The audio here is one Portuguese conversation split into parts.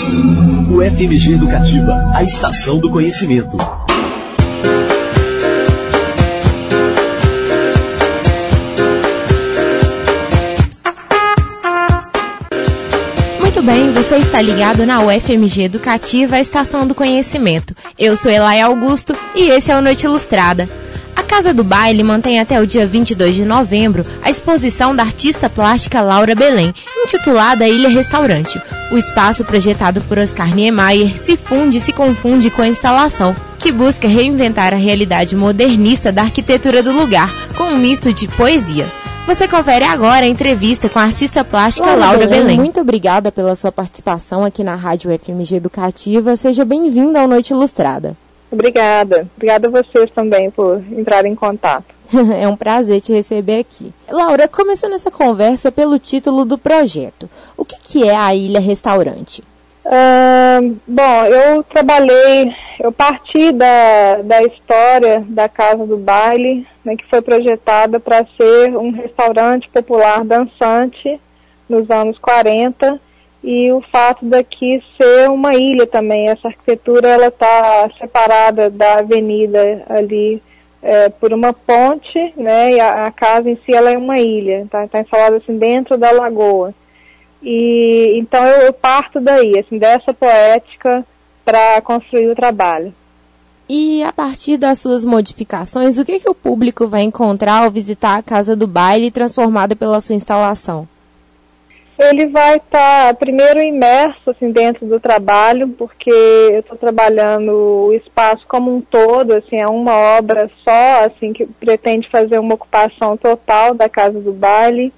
O FMG Educativa, a estação do conhecimento. Muito bem, você está ligado na UFMG Educativa, a estação do conhecimento. Eu sou Elaia Augusto e esse é o Noite Ilustrada. A Casa do Baile mantém até o dia 22 de novembro a exposição da artista plástica Laura Belém, intitulada Ilha Restaurante. O espaço projetado por Oscar Niemeyer se funde e se confunde com a instalação, que busca reinventar a realidade modernista da arquitetura do lugar, com um misto de poesia. Você confere agora a entrevista com a artista plástica Laura Belém. Muito obrigada pela sua participação aqui na Rádio FMG Educativa. Seja bem-vinda ao Noite Ilustrada. Obrigada. Obrigada a vocês também por entrar em contato. É um prazer te receber aqui. Laura, começando essa conversa pelo título do projeto. O que é a Ilha Restaurante? Bom, eu parti da história da Casa do Baile, né, que foi projetada para ser um restaurante popular dançante nos anos 40, e o fato daqui ser uma ilha também. Essa arquitetura ela está separada da avenida ali por uma ponte, né, e a casa em si ela é uma ilha, tá instalada assim dentro da lagoa. E então eu parto daí, assim, dessa poética para construir o trabalho. E a partir das suas modificações, o que o público vai encontrar ao visitar a Casa do Baile transformada pela sua instalação? Ele vai estar primeiro imerso assim, dentro do trabalho, porque eu estou trabalhando o espaço como um todo, assim, é uma obra só, assim, que pretende fazer uma ocupação total da Casa do Baile.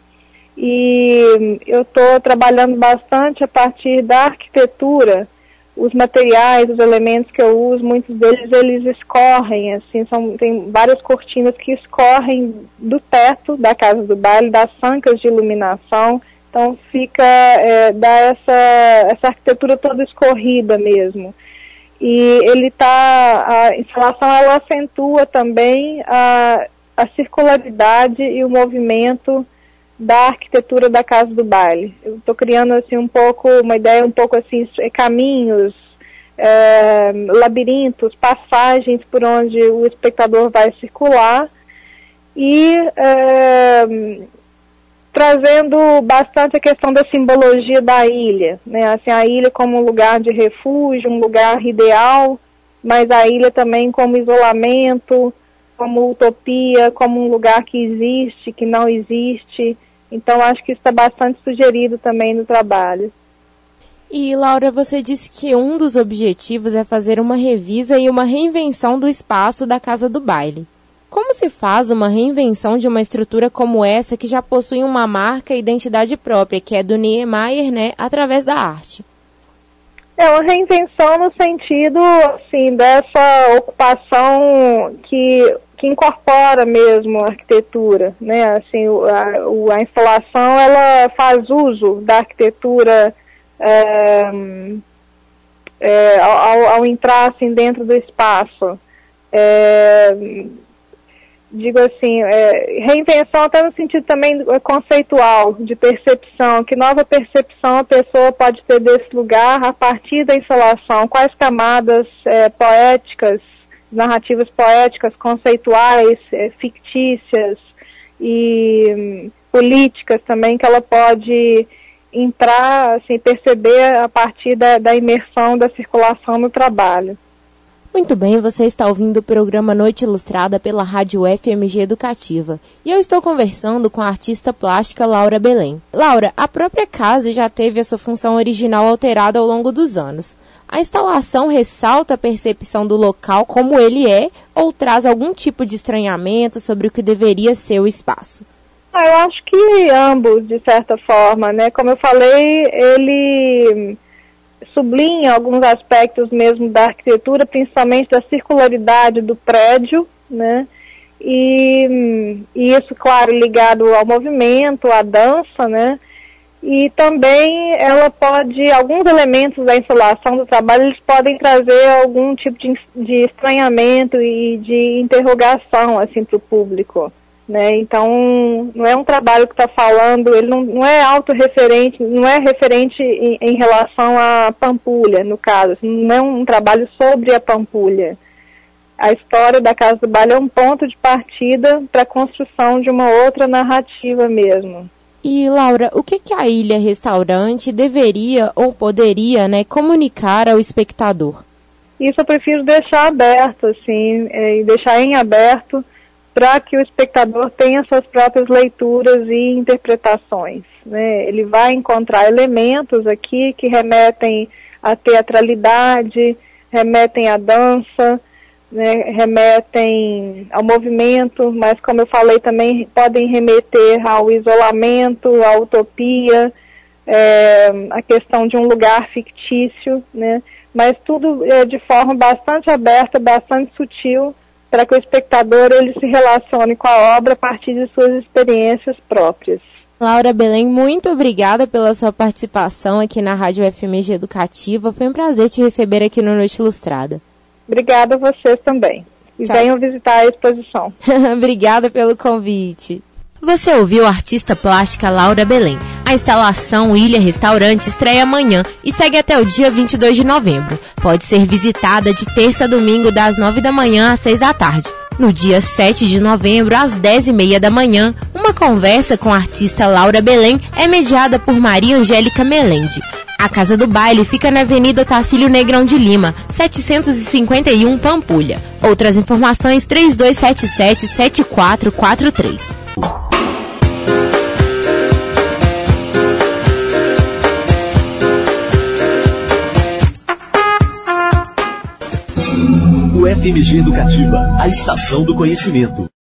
E eu estou trabalhando bastante a partir da arquitetura. Os materiais, os elementos que eu uso, muitos deles eles escorrem, assim, tem várias cortinas que escorrem do teto da Casa do Baile, das sancas de iluminação, então dá essa arquitetura toda escorrida mesmo. E a instalação ela acentua também a circularidade e o movimento da arquitetura da Casa do Baile. Eu estou criando assim uma ideia um pouco assim, caminhos, labirintos, passagens por onde o espectador vai circular e trazendo bastante a questão da simbologia da ilha, né? Assim, a ilha como um lugar de refúgio, um lugar ideal, mas a ilha também como isolamento, como utopia, como um lugar que existe, que não existe. Então, acho que isso está bastante sugerido também no trabalho. E, Laura, você disse que um dos objetivos é fazer uma revisa e uma reinvenção do espaço da Casa do Baile. Como se faz uma reinvenção de uma estrutura como essa, que já possui uma marca e identidade própria, que é do Niemeyer, né, através da arte? É uma reinvenção no sentido, assim, dessa ocupação que incorpora mesmo a arquitetura, né? Assim, a instalação ela faz uso da arquitetura ao entrar assim dentro do espaço. Digo assim, reinvenção até no sentido também conceitual, de percepção, que nova percepção a pessoa pode ter desse lugar a partir da instalação, quais camadas poéticas, narrativas poéticas, conceituais, fictícias e políticas também que ela pode entrar, assim, perceber a partir da imersão da circulação no trabalho. Muito bem, você está ouvindo o programa Noite Ilustrada pela Rádio FMG Educativa. E eu estou conversando com a artista plástica Laura Belém. Laura, a própria casa já teve a sua função original alterada ao longo dos anos. A instalação ressalta a percepção do local como ele é ou traz algum tipo de estranhamento sobre o que deveria ser o espaço? Eu acho que ambos, de certa forma, né? Como eu falei, ele sublinha alguns aspectos mesmo da arquitetura, principalmente da circularidade do prédio, né? E isso, claro, ligado ao movimento, à dança, né? E também alguns elementos da instalação do trabalho, eles podem trazer algum tipo de estranhamento e de interrogação, assim, para o público. né? Então, não é um trabalho que está falando, ele não é autorreferente, não é referente em relação à Pampulha, no caso, não é um trabalho sobre a Pampulha. A história da Casa do Baile é um ponto de partida para a construção de uma outra narrativa mesmo. E, Laura, o que a Ilha Restaurante deveria ou poderia, né, comunicar ao espectador? Isso eu prefiro deixar aberto, assim, e deixar em aberto para que o espectador tenha suas próprias leituras e interpretações, né? Ele vai encontrar elementos aqui que remetem à teatralidade, remetem à dança, né, remetem ao movimento, mas como eu falei também podem remeter ao isolamento, à utopia, a questão de um lugar fictício, né, mas tudo de forma bastante aberta, bastante sutil, para que o espectador ele se relacione com a obra a partir de suas experiências próprias. Laura Belém, muito obrigada pela sua participação aqui na Rádio FMG Educativa. Foi um prazer te receber aqui no Noite Ilustrada. Obrigada a vocês também. E venham visitar a exposição. Obrigada pelo convite. Você ouviu a artista plástica Laura Belém. A instalação Ilha Restaurante estreia amanhã e segue até o dia 22 de novembro. Pode ser visitada de terça a domingo das 9 da manhã às 6 da tarde. No dia 7 de novembro, às 10h30 da manhã, uma conversa com a artista Laura Belém é mediada por Maria Angélica Melende. A Casa do Baile fica na Avenida Otacílio Negrão de Lima, 751 Pampulha. Outras informações 3277-7443. O FMG Educativa, a estação do conhecimento.